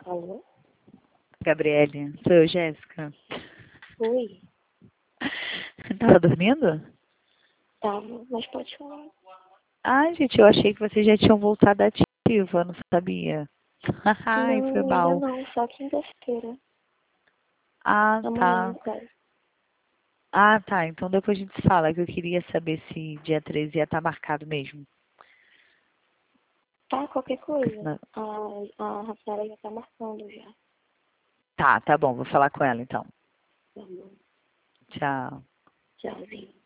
Alô? Gabriele, sou eu, Jéssica. Oi. Tava dormindo? Tava, mas pode falar. Ai, gente, eu achei que vocês já tinham voltado ativa, não sabia. Ai, foi Não, ainda mal. não, só quinta-feira. Ah, Amanhã, tá. no caso. Ah, tá. Então depois a gente fala, que eu queria saber se dia 13 ia estar marcado mesmo. Tá, qualquer coisa. Senão- A Rafaela já tá marcando já. Tá bom, vou falar com ela então. Tá bom. Tchau. Tchauzinho.